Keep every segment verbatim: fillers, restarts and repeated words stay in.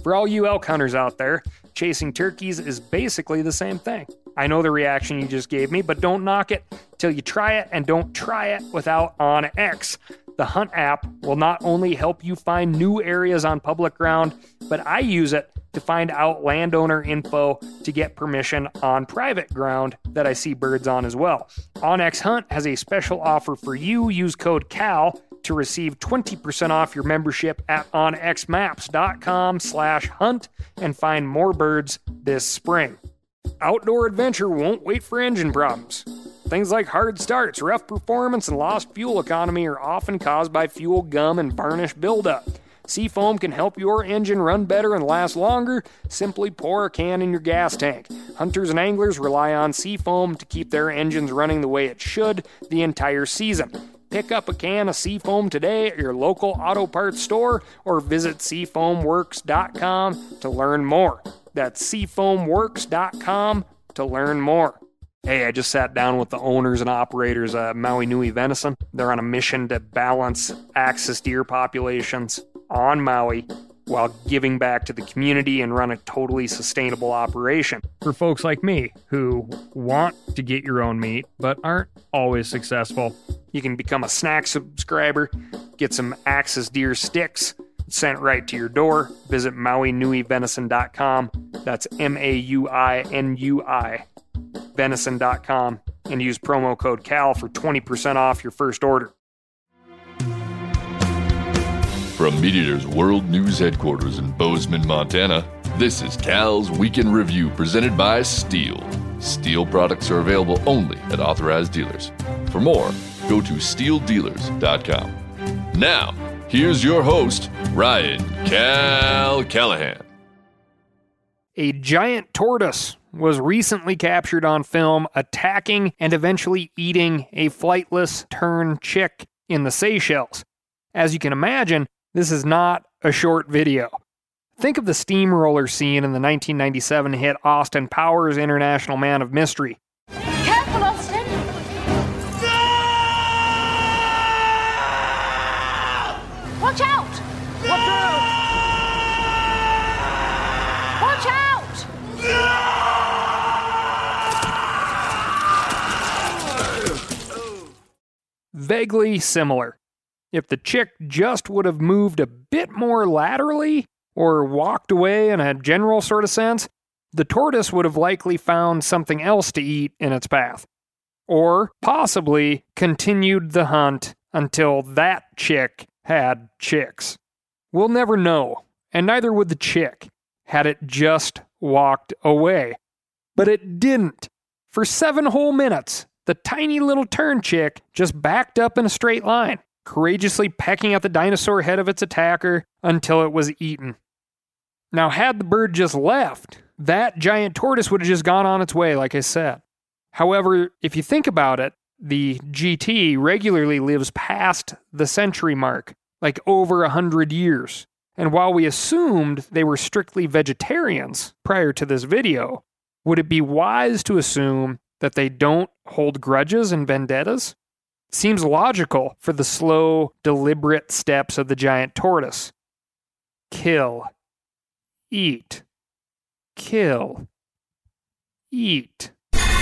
For all you elk hunters out there, chasing turkeys is basically the same thing. I know the reaction you just gave me, but don't knock it till you try it, and don't try it without OnX. The Hunt app will not only help you find new areas on public ground, but I use it to find out landowner info to get permission on private ground that I see birds on as well. OnX Hunt has a special offer for you. Use code CAL to receive twenty percent off your membership at onxmaps.com slash hunt and find more birds this spring. Outdoor adventure won't wait for engine problems. Things like hard starts, rough performance, and lost fuel economy are often caused by fuel gum and varnish buildup. Seafoam can help your engine run better and last longer. Simply pour a can in your gas tank. Hunters and anglers rely on Seafoam to keep their engines running the way it should the entire season. Pick up a can of Seafoam today at your local auto parts store or visit seafoam works dot com to learn more. That's seafoam works dot com to learn more. Hey, I just sat down with the owners and operators of Maui Nui Venison. They're on a mission to balance axis deer populations on Maui while giving back to the community and run a totally sustainable operation. For folks like me who want to get your own meat but aren't always successful, you can become a snack subscriber, get some axis deer sticks sent right to your door. Visit maui nui venison dot com. That's M A U I N U I venison dot com, and use promo code CAL for twenty percent off your first order. From MeatEater's World News Headquarters in Bozeman, Montana, this is Cal's Weekend Review presented by Steel. Steel products are available only at authorized dealers. For more, go to steel dealers dot com. Now, here's your host, Ryan Cal Callahan. A giant tortoise was recently captured on film attacking and eventually eating a flightless tern chick in the Seychelles. As you can imagine, this is not a short video. Think of the steamroller scene in the nineteen ninety-seven hit Austin Powers' International Man of Mystery. Careful, Austin! Watch out! Watch out! Watch out! Vaguely similar. If the chick just would have moved a bit more laterally, or walked away in a general sort of sense, the tortoise would have likely found something else to eat in its path. Or possibly continued the hunt until that chick had chicks. We'll never know, and neither would the chick, had it just walked away. But it didn't. For seven whole minutes, the tiny little tern chick just backed up in a straight line, courageously pecking at the dinosaur head of its attacker until it was eaten. Now, had the bird just left, that giant tortoise would have just gone on its way, like I said. However, if you think about it, the G T regularly lives past the century mark, like over a hundred years. And while we assumed they were strictly vegetarians prior to this video, would it be wise to assume that they don't hold grudges and vendettas? Seems logical for the slow, deliberate steps of the giant tortoise. Kill. Eat. Kill. Eat.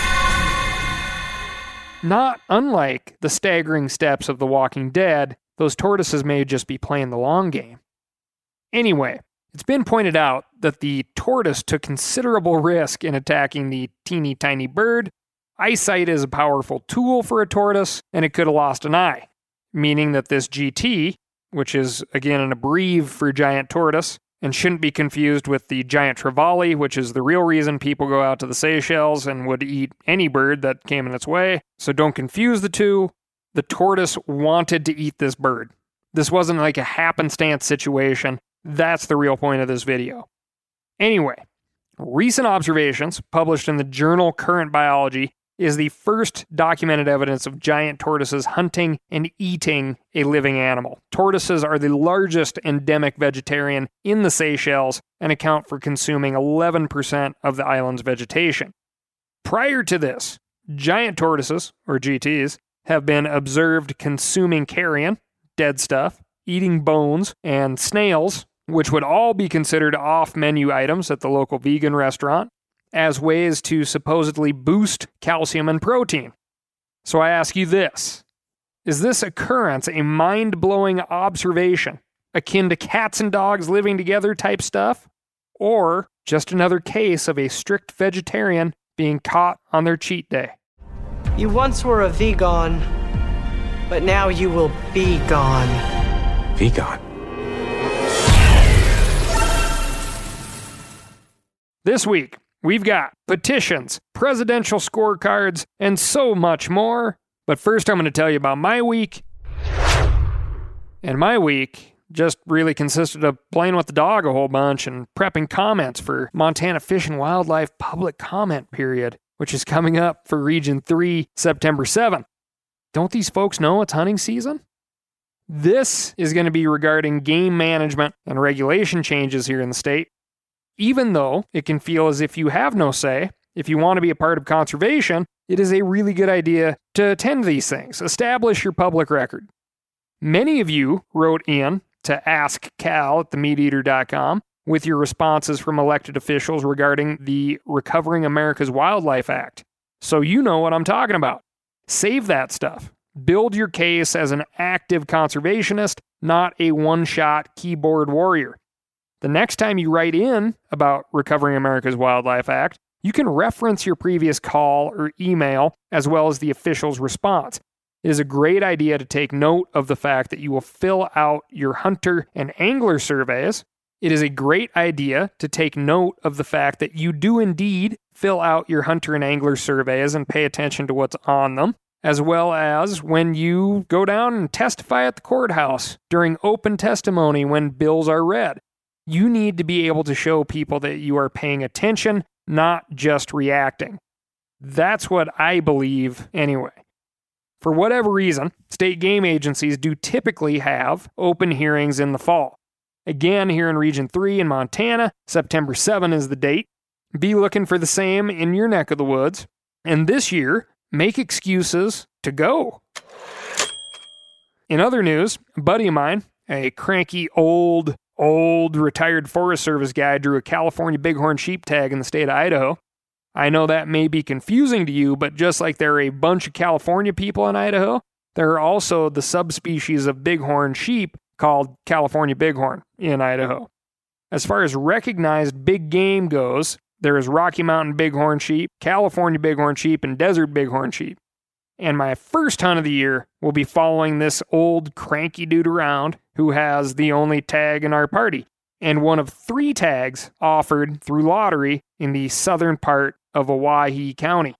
Not unlike the staggering steps of The Walking Dead, those tortoises may just be playing the long game. Anyway, it's been pointed out that the tortoise took considerable risk in attacking the teeny tiny bird. Eyesight is a powerful tool for a tortoise, and it could have lost an eye, meaning that this G T, which is again an abbrev for giant tortoise, and shouldn't be confused with the giant trevally, which is the real reason people go out to the Seychelles and would eat any bird that came in its way. So don't confuse the two. The tortoise wanted to eat this bird. This wasn't like a happenstance situation. That's the real point of this video. Anyway, recent observations published in the journal Current Biology is the first documented evidence of giant tortoises hunting and eating a living animal. Tortoises are the largest endemic vegetarian in the Seychelles and account for consuming eleven percent of the island's vegetation. Prior to this, giant tortoises, or G Ts, have been observed consuming carrion, dead stuff, eating bones, and snails, which would all be considered off-menu items at the local vegan restaurant, as ways to supposedly boost calcium and protein. So I ask you this. Is this occurrence a mind-blowing observation, akin to cats and dogs living together type stuff? Or just another case of a strict vegetarian being caught on their cheat day? You once were a vegan, but now you will be gone. Vegan? This week, we've got petitions, presidential scorecards, and so much more. But first, I'm going to tell you about my week. And my week just really consisted of playing with the dog a whole bunch and prepping comments for Montana Fish and Wildlife public comment period, which is coming up for Region three, September seventh. Don't these folks know it's hunting season? This is going to be regarding game management and regulation changes here in the state. Even though it can feel as if you have no say, if you want to be a part of conservation, it is a really good idea to attend these things. Establish your public record. Many of you wrote in to ask cal at the meat eater dot com with your responses from elected officials regarding the Recovering America's Wildlife Act. So you know what I'm talking about. Save that stuff. Build your case as an active conservationist, not a one-shot keyboard warrior. The next time you write in about Recovering America's Wildlife Act, you can reference your previous call or email as well as the official's response. It is a great idea to take note of the fact that you will fill out your hunter and angler surveys. It is a great idea to take note of the fact that you do indeed fill out your hunter and angler surveys and pay attention to what's on them, as well as when you go down and testify at the courthouse during open testimony when bills are read. You need to be able to show people that you are paying attention, not just reacting. That's what I believe anyway. For whatever reason, state game agencies do typically have open hearings in the fall. Again, here in Region three in Montana, September seventh is the date. Be looking for the same in your neck of the woods. And this year, make excuses to go. In other news, a buddy of mine, a cranky old, old retired Forest Service guy, drew a California bighorn sheep tag in the state of Idaho. I know that may be confusing to you, but just like there are a bunch of California people in Idaho, there are also the subspecies of bighorn sheep called California bighorn in Idaho. As far as recognized big game goes, there is Rocky Mountain bighorn sheep, California bighorn sheep, and desert bighorn sheep. And my first hunt of the year will be following this old cranky dude around who has the only tag in our party, and one of three tags offered through lottery in the southern part of Owyhee County.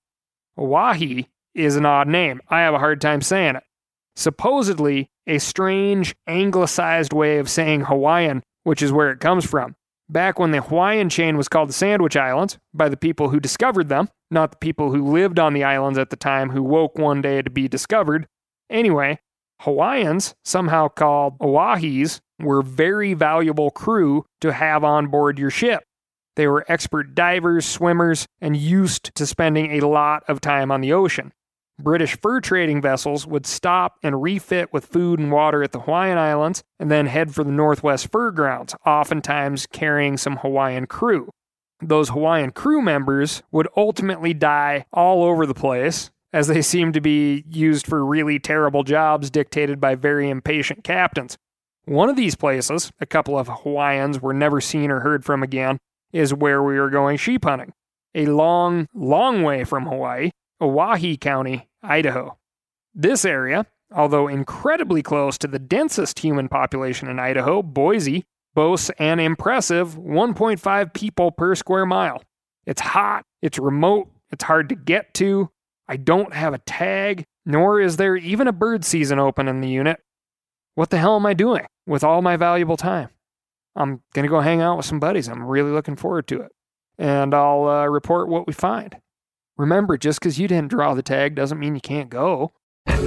Owyhee is an odd name. I have a hard time saying it. Supposedly a strange anglicized way of saying Hawaiian, which is where it comes from. Back when the Hawaiian chain was called the Sandwich Islands, by the people who discovered them, not the people who lived on the islands at the time who woke one day to be discovered. Anyway, Hawaiians, somehow called Oahuis, were very valuable crew to have on board your ship. They were expert divers, swimmers, and used to spending a lot of time on the ocean. British fur trading vessels would stop and refit with food and water at the Hawaiian Islands and then head for the Northwest Fur Grounds, oftentimes carrying some Hawaiian crew. Those Hawaiian crew members would ultimately die all over the place, as they seemed to be used for really terrible jobs dictated by very impatient captains. One of these places, a couple of Hawaiians were never seen or heard from again, is where we were going sheep hunting. A long, long way from Hawaii, Owyhee County, Idaho. This area, although incredibly close to the densest human population in Idaho, Boise, boasts an impressive one point five people per square mile. It's hot, it's remote, it's hard to get to. I don't have a tag, nor is there even a bird season open in the unit. What the hell am I doing with all my valuable time? I'm going to go hang out with some buddies. I'm really looking forward to it. And I'll uh, report what we find. Remember, just because you didn't draw the tag doesn't mean you can't go. Come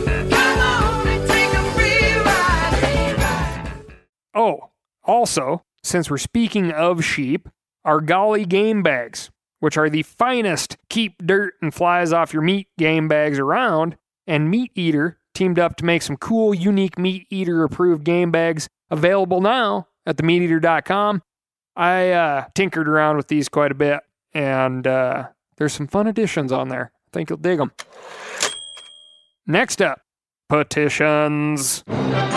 on and take a free ride, free ride. Oh, also, since we're speaking of sheep, Argali game bags, which are the finest keep dirt and flies off your meat game bags around, and Meat Eater teamed up to make some cool, unique Meat Eater approved game bags available now at the meat eater dot com. I uh, tinkered around with these quite a bit, and uh, there's some fun additions on there. I think you'll dig them. Next up, petitions.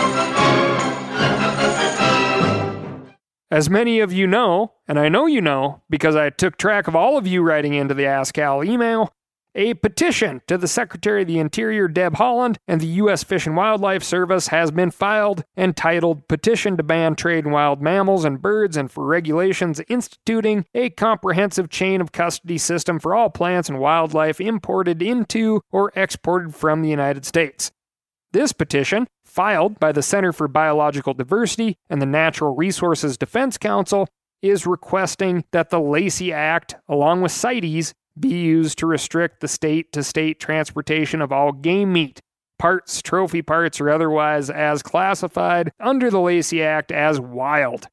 As many of you know, and I know you know because I took track of all of you writing into the Ask Cal email, a petition to the Secretary of the Interior, Deb Haaland, and the U S Fish and Wildlife Service has been filed entitled Petition to Ban Trade in Wild Mammals and Birds and for Regulations Instituting a Comprehensive Chain of Custody System for All Plants and Wildlife Imported into or Exported from the United States. This petition, filed by the Center for Biological Diversity and the Natural Resources Defense Council, is requesting that the Lacey Act, along with CITES, be used to restrict the state-to-state transportation of all game meat, parts, trophy parts, or otherwise as classified under the Lacey Act as wild.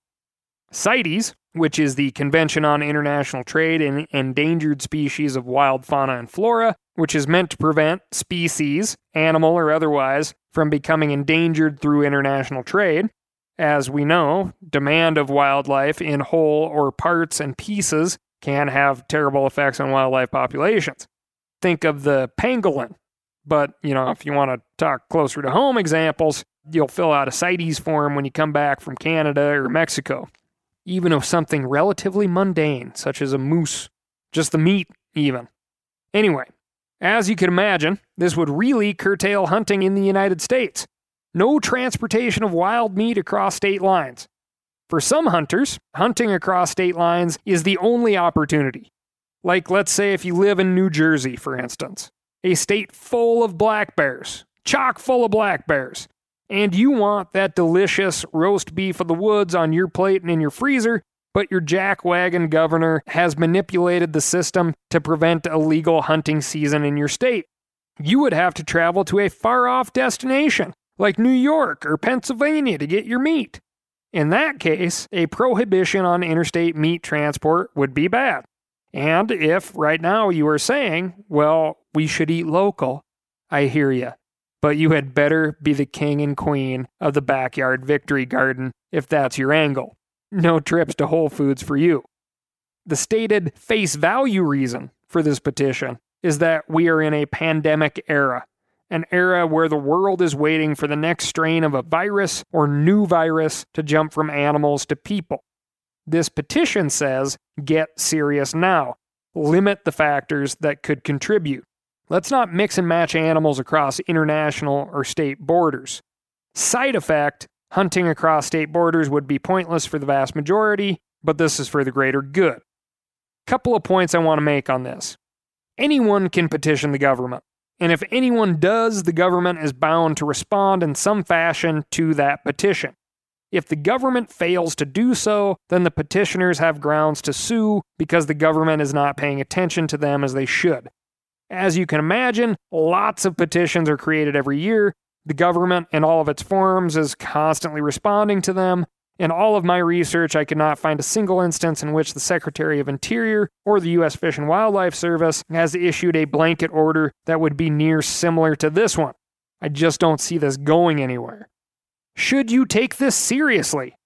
CITES, which is the Convention on International Trade in Endangered Species of Wild Fauna and Flora, which is meant to prevent species, animal or otherwise, from becoming endangered through international trade. As we know, demand of wildlife in whole or parts and pieces can have terrible effects on wildlife populations. Think of the pangolin. But, you know, if you want to talk closer to home examples, you'll fill out a CITES form when you come back from Canada or Mexico. Even of something relatively mundane, such as a moose. Just the meat, even. Anyway, as you can imagine, this would really curtail hunting in the United States. No transportation of wild meat across state lines. For some hunters, hunting across state lines is the only opportunity. Like, let's say if you live in New Jersey, for instance, a state full of black bears, chock full of black bears, and you want that delicious roast beef of the woods on your plate and in your freezer, but your jackwagon governor has manipulated the system to prevent a legal hunting season in your state. You would have to travel to a far-off destination, like New York or Pennsylvania, to get your meat. In that case, a prohibition on interstate meat transport would be bad. And if right now you are saying, well, we should eat local, I hear you. But you had better be the king and queen of the backyard victory garden if that's your angle. No trips to Whole Foods for you. The stated face value reason for this petition is that we are in a pandemic era. An era where the world is waiting for the next strain of a virus or new virus to jump from animals to people. This petition says, get serious now. Limit the factors that could contribute. Let's not mix and match animals across international or state borders. Side effect, hunting across state borders would be pointless for the vast majority, but this is for the greater good. Couple of points I want to make on this. Anyone can petition the government. And if anyone does, the government is bound to respond in some fashion to that petition. If the government fails to do so, then the petitioners have grounds to sue because the government is not paying attention to them as they should. As you can imagine, lots of petitions are created every year. The government in all of its forms is constantly responding to them. In all of my research, I could not find a single instance in which the Secretary of Interior or the U S Fish and Wildlife Service has issued a blanket order that would be near similar to this one. I just don't see this going anywhere. Should you take this seriously?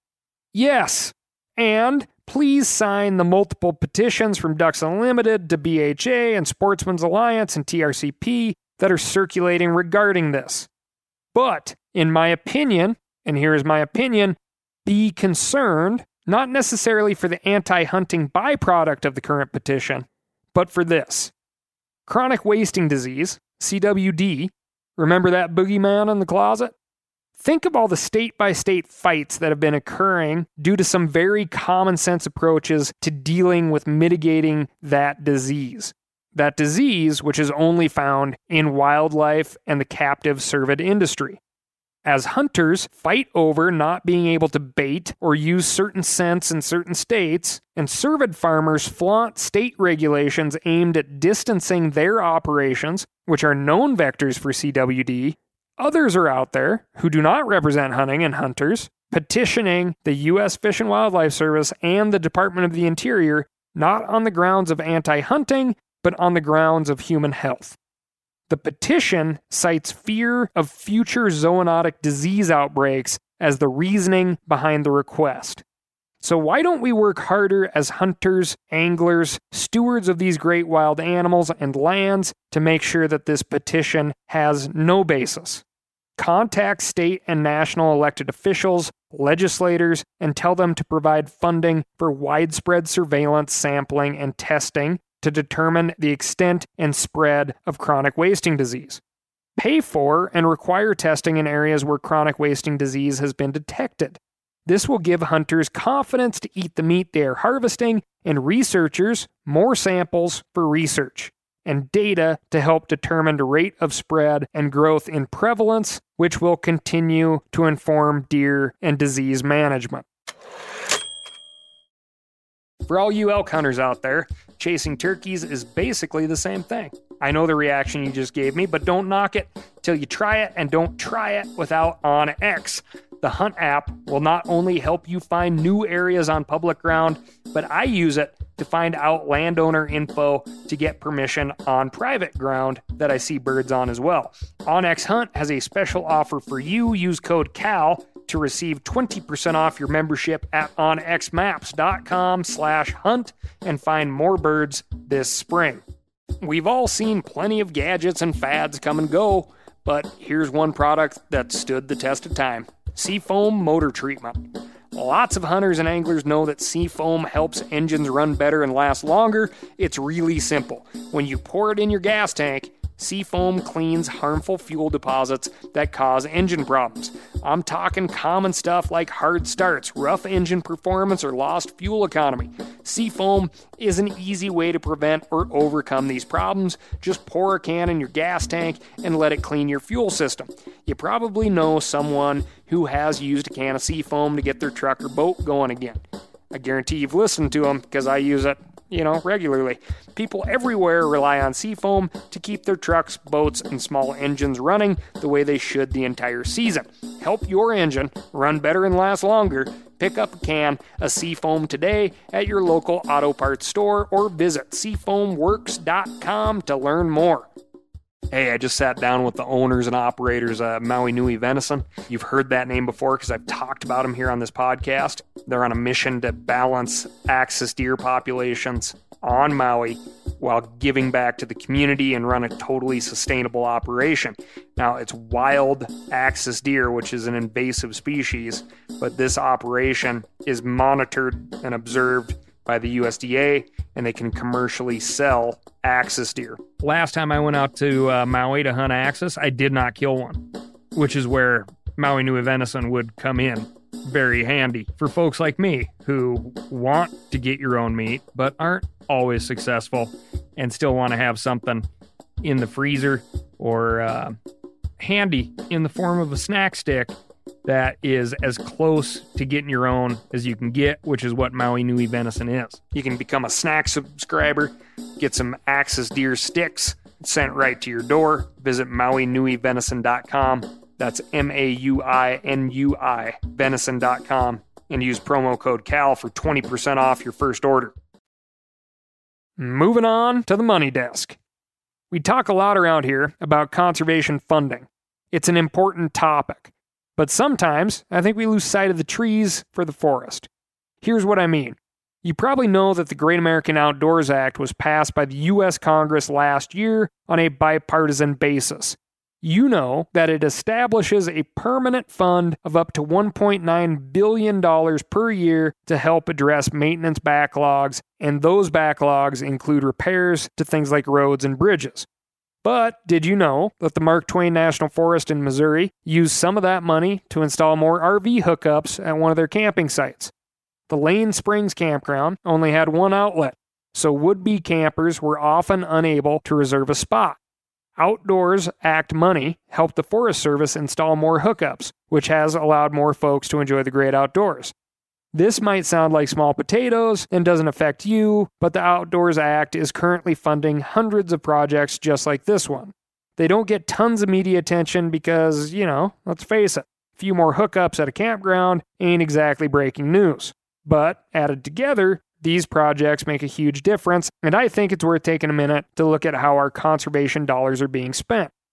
Yes. And please sign the multiple petitions from Ducks Unlimited to B H A and Sportsman's Alliance and T R C P that are circulating regarding this. But, in my opinion, and here is my opinion, be concerned, not necessarily for the anti-hunting byproduct of the current petition, but for this. Chronic wasting disease, C W D, remember that boogeyman in the closet? Think of all the state-by-state fights that have been occurring due to some very common-sense approaches to dealing with mitigating that disease. That disease, which is only found in wildlife and the captive cervid industry. As hunters fight over not being able to bait or use certain scents in certain states, and cervid farmers flaunt state regulations aimed at distancing their operations, which are known vectors for C W D, others are out there who do not represent hunting and hunters, petitioning the U S Fish and Wildlife Service and the Department of the Interior not on the grounds of anti-hunting, but on the grounds of human health. The petition cites fear of future zoonotic disease outbreaks as the reasoning behind the request. So why don't we work harder as hunters, anglers, stewards of these great wild animals and lands to make sure that this petition has no basis? Contact state and national elected officials, legislators, and tell them to provide funding for widespread surveillance, sampling, and testing to determine the extent and spread of chronic wasting disease. Pay for and require testing in areas where chronic wasting disease has been detected. This will give hunters confidence to eat the meat they are harvesting, and researchers more samples for research, and data to help determine the rate of spread and growth in prevalence, which will continue to inform deer and disease management. For all you elk hunters out there, chasing turkeys is basically the same thing. I know the reaction you just gave me, but don't knock it till you try it, and don't try it without OnX. The Hunt app will not only help you find new areas on public ground, but I use it to find out landowner info to get permission on private ground that I see birds on as well. OnX Hunt has a special offer for you. Use code CAL to receive twenty percent off your membership at onxmaps.com slash hunt and find more birds this spring. We've all seen plenty of gadgets and fads come and go, but here's one product that stood the test of time. Seafoam motor treatment. Lots of hunters and anglers know that Seafoam helps engines run better and last longer. It's really simple. When you pour it in your gas tank, Seafoam cleans harmful fuel deposits that cause engine problems. I'm talking common stuff like hard starts, rough engine performance, or lost fuel economy. Seafoam is an easy way to prevent or overcome these problems. Just pour a can in your gas tank and let it clean your fuel system. You probably know someone who has used a can of Seafoam to get their truck or boat going again. I guarantee you've listened to them because I use it, you know, regularly. People everywhere rely on Seafoam to keep their trucks, boats, and small engines running the way they should the entire season. Help your engine run better and last longer. Pick up a can of Seafoam today at your local auto parts store or visit seafoam works dot com to learn more. Hey, I just sat down with the owners and operators of Maui Nui Venison. You've heard that name before because I've talked about them here on this podcast. They're on a mission to balance axis deer populations on Maui while giving back to the community and run a totally sustainable operation. Now, it's wild axis deer, which is an invasive species, but this operation is monitored and observed by the U S D A, and they can commercially sell axis deer. Last time I went out to uh, Maui to hunt axis, I did not kill one, which is where Maui Nui Venison would come in very handy for folks like me who want to get your own meat but aren't always successful and still want to have something in the freezer or uh, handy in the form of a snack stick that is as close to getting your own as you can get, which is what Maui Nui Venison is. You can become a snack subscriber, get some axis deer sticks sent right to your door. Visit maui nui venison dot com. That's M A U I N U I, venison dot com, and use promo code CAL for twenty percent off your first order. Moving on to the money desk. We talk a lot around here about conservation funding. It's an important topic. But sometimes, I think we lose sight of the trees for the forest. Here's what I mean. You probably know that the Great American Outdoors Act was passed by the U S Congress last year on a bipartisan basis. You know that it establishes a permanent fund of up to one point nine billion dollars per year to help address maintenance backlogs, and those backlogs include repairs to things like roads and bridges. But did you know that the Mark Twain National Forest in Missouri used some of that money to install more R V hookups at one of their camping sites? The Lane Springs campground only had one outlet, so would-be campers were often unable to reserve a spot. Outdoors Act money helped the Forest Service install more hookups, which has allowed more folks to enjoy the great outdoors. This might sound like small potatoes and doesn't affect you, but the Outdoors Act is currently funding hundreds of projects just like this one. They don't get tons of media attention because, you know, let's face it, a few more hookups at a campground ain't exactly breaking news. But added together, these projects make a huge difference, and I think it's worth taking a minute to look at how our conservation dollars are being spent.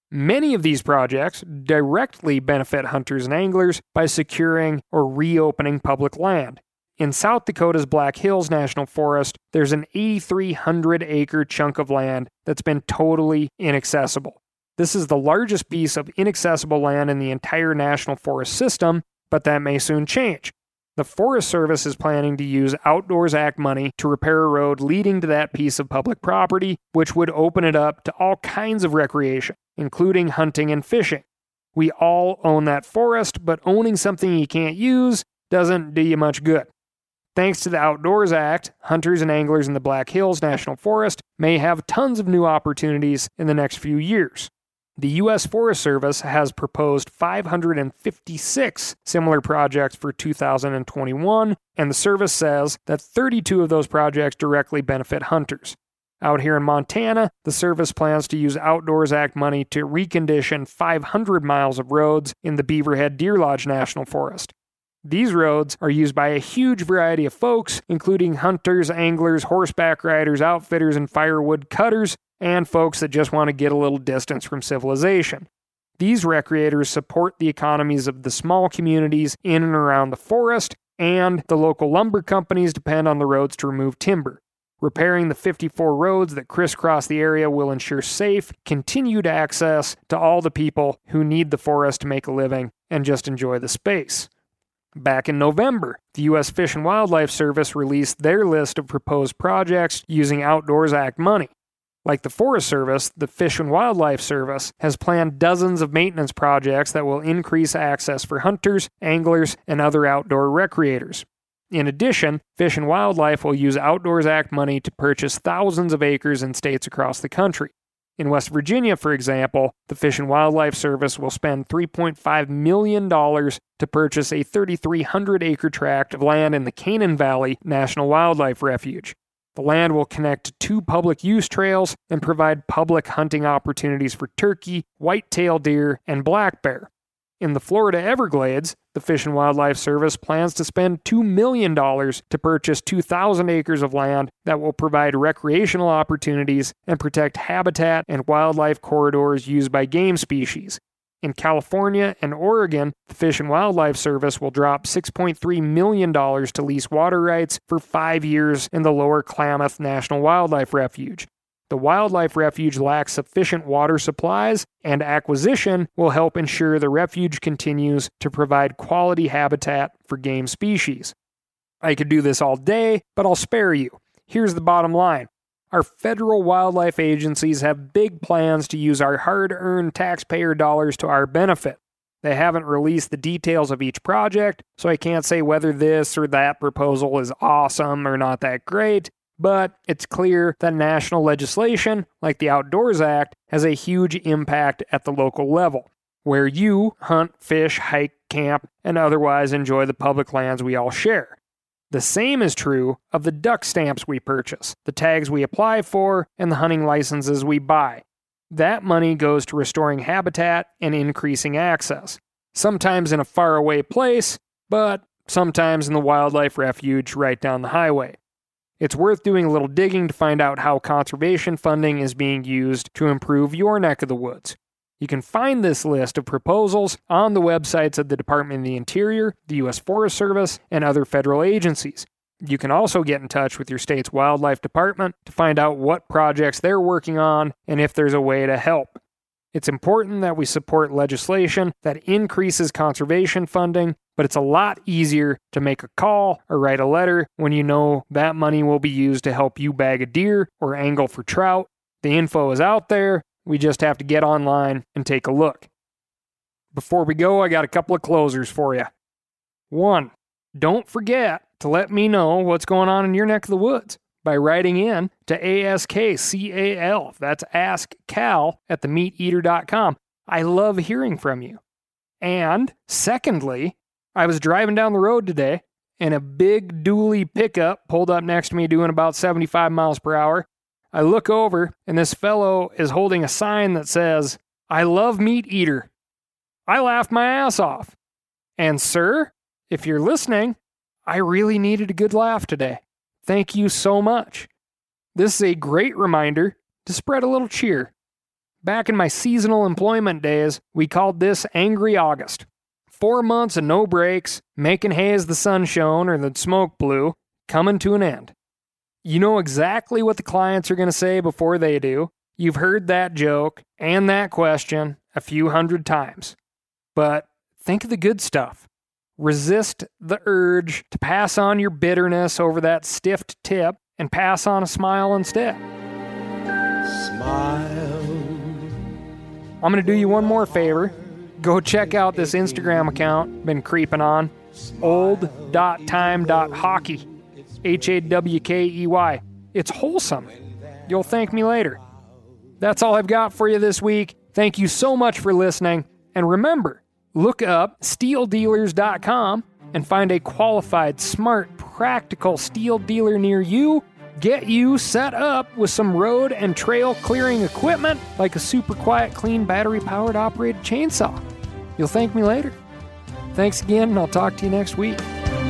Many of these projects directly benefit hunters and anglers by securing or reopening public land. In South Dakota's Black Hills National Forest, there's an eight thousand three hundred acre chunk of land that's been totally inaccessible. This is the largest piece of inaccessible land in the entire National Forest system, but that may soon change. The Forest Service is planning to use Outdoors Act money to repair a road leading to that piece of public property, which would open it up to all kinds of recreation, including hunting and fishing. We all own that forest, but owning something you can't use doesn't do you much good. Thanks to the Outdoors Act, hunters and anglers in the Black Hills National Forest may have tons of new opportunities in the next few years. The U S Forest Service has proposed five hundred fifty-six similar projects for two thousand twenty-one, and the service says that thirty-two of those projects directly benefit hunters. Out here in Montana, the service plans to use Outdoors Act money to recondition five hundred miles of roads in the Beaverhead Deer Lodge National Forest. These roads are used by a huge variety of folks, including hunters, anglers, horseback riders, outfitters, and firewood cutters, and folks that just want to get a little distance from civilization. These recreators support the economies of the small communities in and around the forest, and the local lumber companies depend on the roads to remove timber. Repairing the fifty-four roads that crisscross the area will ensure safe, continued access to all the people who need the forest to make a living and just enjoy the space. Back in November, the U S Fish and Wildlife Service released their list of proposed projects using Outdoors Act money. Like the Forest Service, the Fish and Wildlife Service has planned dozens of maintenance projects that will increase access for hunters, anglers, and other outdoor recreators. In addition, Fish and Wildlife will use Outdoors Act money to purchase thousands of acres in states across the country. In West Virginia, for example, the Fish and Wildlife Service will spend three point five million dollars to purchase a three thousand three hundred acre tract of land in the Canaan Valley National Wildlife Refuge. The land will connect to two public use trails and provide public hunting opportunities for turkey, white-tailed deer, and black bear. In the Florida Everglades, the Fish and Wildlife Service plans to spend two million dollars to purchase two thousand acres of land that will provide recreational opportunities and protect habitat and wildlife corridors used by game species. In California and Oregon, the Fish and Wildlife Service will drop six point three million dollars to lease water rights for five years in the Lower Klamath National Wildlife Refuge. The wildlife refuge lacks sufficient water supplies, and acquisition will help ensure the refuge continues to provide quality habitat for game species. I could do this all day, but I'll spare you. Here's the bottom line. Our federal wildlife agencies have big plans to use our hard-earned taxpayer dollars to our benefit. They haven't released the details of each project, so I can't say whether this or that proposal is awesome or not that great, but it's clear that national legislation, like the Outdoors Act, has a huge impact at the local level, where you hunt, fish, hike, camp, and otherwise enjoy the public lands we all share. The same is true of the duck stamps we purchase, the tags we apply for, and the hunting licenses we buy. That money goes to restoring habitat and increasing access, sometimes in a faraway place, but sometimes in the wildlife refuge right down the highway. It's worth doing a little digging to find out how conservation funding is being used to improve your neck of the woods. You can find this list of proposals on the websites of the Department of the Interior, the U S Forest Service, and other federal agencies. You can also get in touch with your state's wildlife department to find out what projects they're working on and if there's a way to help. It's important that we support legislation that increases conservation funding, but it's a lot easier to make a call or write a letter when you know that money will be used to help you bag a deer or angle for trout. The info is out there. We just have to get online and take a look. Before we go, I got a couple of closers for you. One, don't forget to let me know what's going on in your neck of the woods by writing in to A S K C A L, that's Ask Cal, at the meat eater dot com. I love hearing from you. And secondly, I was driving down the road today, and a big dually pickup pulled up next to me doing about seventy-five miles per hour. I look over, and this fellow is holding a sign that says, "I love Meat Eater." I laughed my ass off. And sir, if you're listening, I really needed a good laugh today. Thank you so much. This is a great reminder to spread a little cheer. Back in my seasonal employment days, we called this Angry August. Four months of no breaks, making hay as the sun shone or the smoke blew, coming to an end. You know exactly what the clients are going to say before they do. You've heard that joke and that question a few hundred times. But think of the good stuff. Resist the urge to pass on your bitterness over that stiffed tip and pass on a smile instead. Smile. I'm going to do you one more favor. Go check out this Instagram account been creeping on. old dot time dot hockey. H A W K E Y. It's wholesome. You'll thank me later. That's all I've got for you this week. Thank you so much for listening. And remember, look up steel dealers dot com and find a qualified, smart, practical steel dealer near you. Get you set up with some road and trail clearing equipment like a super quiet, clean, battery-powered operated chainsaw. You'll thank me later. Thanks again, and I'll talk to you next week.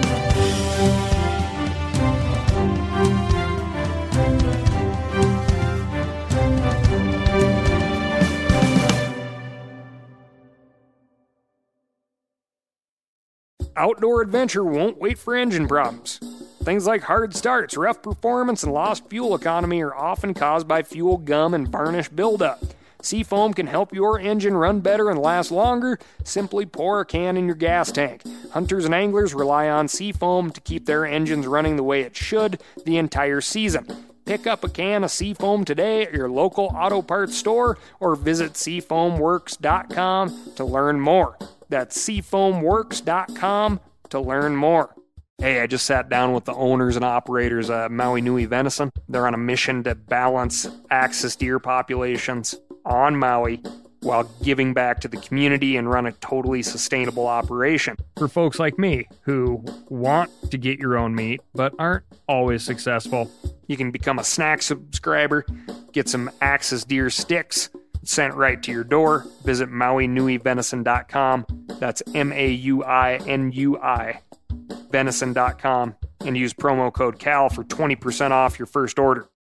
Outdoor adventure won't wait for engine problems. Things like hard starts, rough performance, and lost fuel economy are often caused by fuel gum and varnish buildup. Seafoam can help your engine run better and last longer. Simply pour a can in your gas tank. Hunters and anglers rely on Seafoam to keep their engines running the way it should the entire season. Pick up a can of Seafoam today at your local auto parts store or visit seafoam works dot com to learn more. That's seafoam works dot com to learn more. Hey, I just sat down with the owners and operators of Maui Nui Venison. They're on a mission to balance axis deer populations on Maui while giving back to the community and run a totally sustainable operation. For folks like me who want to get your own meat but aren't always successful, you can become a snack subscriber, get some axis deer sticks sent right to your door. Visit maui nui venison dot com. That's M A U I N U I. venison dot com and use promo code C A L for twenty percent off your first order.